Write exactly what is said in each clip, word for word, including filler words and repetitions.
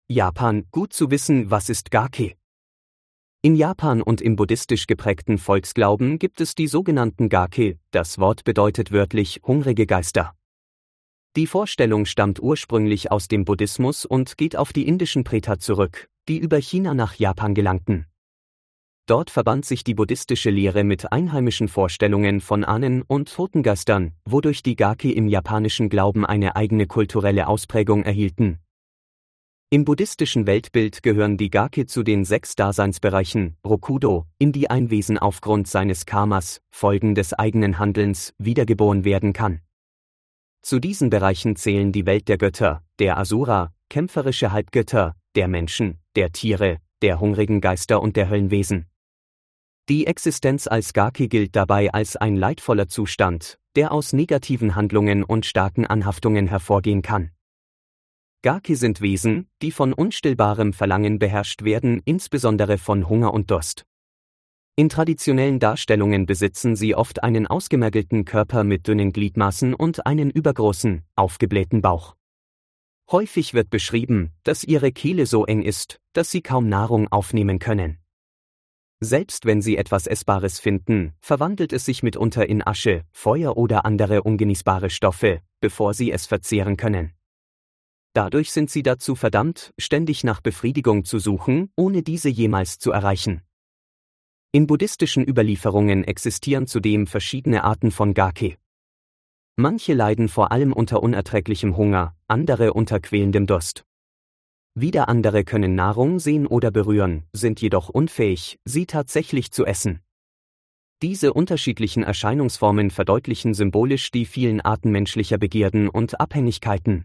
Japan, gut zu wissen, was ist Gake? In Japan und im buddhistisch geprägten Volksglauben gibt es die sogenannten Gake, das Wort bedeutet wörtlich hungrige Geister. Die Vorstellung stammt ursprünglich aus dem Buddhismus und geht auf die indischen Preta zurück, die über China nach Japan gelangten. Dort verband sich die buddhistische Lehre mit einheimischen Vorstellungen von Ahnen und Totengeistern, wodurch die Gake im japanischen Glauben eine eigene kulturelle Ausprägung erhielten. Im buddhistischen Weltbild gehören die Gake zu den sechs Daseinsbereichen, Rokudo, in die ein Wesen aufgrund seines Karmas, Folgen des eigenen Handelns, wiedergeboren werden kann. Zu diesen Bereichen zählen die Welt der Götter, der Asura, kämpferische Halbgötter, der Menschen, der Tiere, der hungrigen Geister und der Höllenwesen. Die Existenz als Gake gilt dabei als ein leidvoller Zustand, der aus negativen Handlungen und starken Anhaftungen hervorgehen kann. Gake sind Wesen, die von unstillbarem Verlangen beherrscht werden, insbesondere von Hunger und Durst. In traditionellen Darstellungen besitzen sie oft einen ausgemergelten Körper mit dünnen Gliedmaßen und einen übergroßen, aufgeblähten Bauch. Häufig wird beschrieben, dass ihre Kehle so eng ist, dass sie kaum Nahrung aufnehmen können. Selbst wenn sie etwas Essbares finden, verwandelt es sich mitunter in Asche, Feuer oder andere ungenießbare Stoffe, bevor sie es verzehren können. Dadurch sind sie dazu verdammt, ständig nach Befriedigung zu suchen, ohne diese jemals zu erreichen. In buddhistischen Überlieferungen existieren zudem verschiedene Arten von Gake. Manche leiden vor allem unter unerträglichem Hunger, andere unter quälendem Durst. Wieder andere können Nahrung sehen oder berühren, sind jedoch unfähig, sie tatsächlich zu essen. Diese unterschiedlichen Erscheinungsformen verdeutlichen symbolisch die vielen Arten menschlicher Begierden und Abhängigkeiten.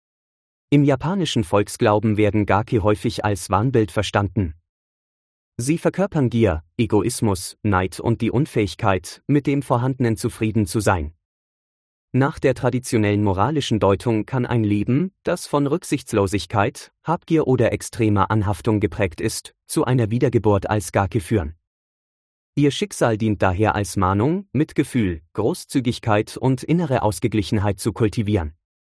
Im japanischen Volksglauben werden Gake häufig als Wahnbild verstanden. Sie verkörpern Gier, Egoismus, Neid und die Unfähigkeit, mit dem Vorhandenen zufrieden zu sein. Nach der traditionellen moralischen Deutung kann ein Leben, das von Rücksichtslosigkeit, Habgier oder extremer Anhaftung geprägt ist, zu einer Wiedergeburt als Gake führen. Ihr Schicksal dient daher als Mahnung, Mitgefühl, Großzügigkeit und innere Ausgeglichenheit zu kultivieren.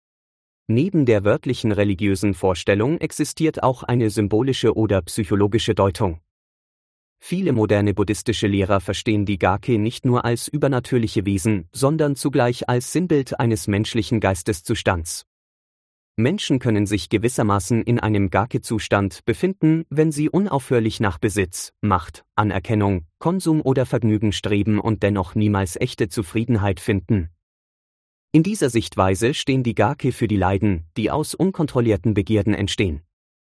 Neben der wörtlichen religiösen Vorstellung existiert auch eine symbolische oder psychologische Deutung. Viele moderne buddhistische Lehrer verstehen die Gake nicht nur als übernatürliche Wesen, sondern zugleich als Sinnbild eines menschlichen Geisteszustands. Menschen können sich gewissermaßen in einem Gake-Zustand befinden, wenn sie unaufhörlich nach Besitz, Macht, Anerkennung, Konsum oder Vergnügen streben und dennoch niemals echte Zufriedenheit finden. In dieser Sichtweise stehen die Gake für die Leiden, die aus unkontrollierten Begierden entstehen.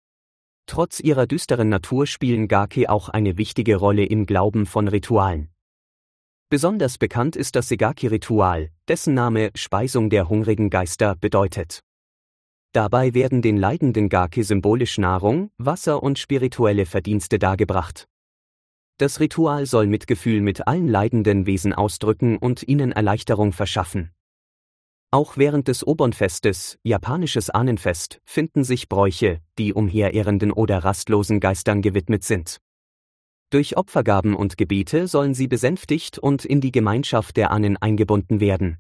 Trotz ihrer düsteren Natur spielen Gake auch eine wichtige Rolle im Glauben von Ritualen. Besonders bekannt ist das Segaki-Ritual, dessen Name Speisung der hungrigen Geister bedeutet. Dabei werden den leidenden Gake symbolisch Nahrung, Wasser und spirituelle Verdienste dargebracht. Das Ritual soll Mitgefühl mit allen leidenden Wesen ausdrücken und ihnen Erleichterung verschaffen. Auch während des Obon-Festes, japanisches Ahnenfest, finden sich Bräuche, die umherirrenden oder rastlosen Geistern gewidmet sind. Durch Opfergaben und Gebete sollen sie besänftigt und in die Gemeinschaft der Ahnen eingebunden werden.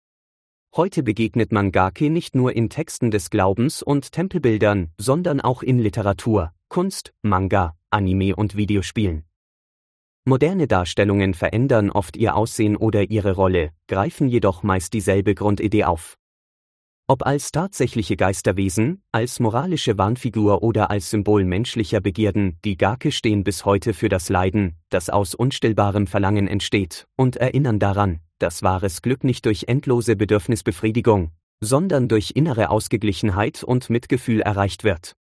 Heute begegnet man Gake nicht nur in Texten des Glaubens und Tempelbildern, sondern auch in Literatur, Kunst, Manga, Anime und Videospielen. Moderne Darstellungen verändern oft ihr Aussehen oder ihre Rolle, greifen jedoch meist dieselbe Grundidee auf. Ob als tatsächliche Geisterwesen, als moralische Wahnfigur oder als Symbol menschlicher Begierden, die Gake stehen bis heute für das Leiden, das aus unstillbarem Verlangen entsteht, und erinnern daran, dass wahres Glück nicht durch endlose Bedürfnisbefriedigung, sondern durch innere Ausgeglichenheit und Mitgefühl erreicht wird.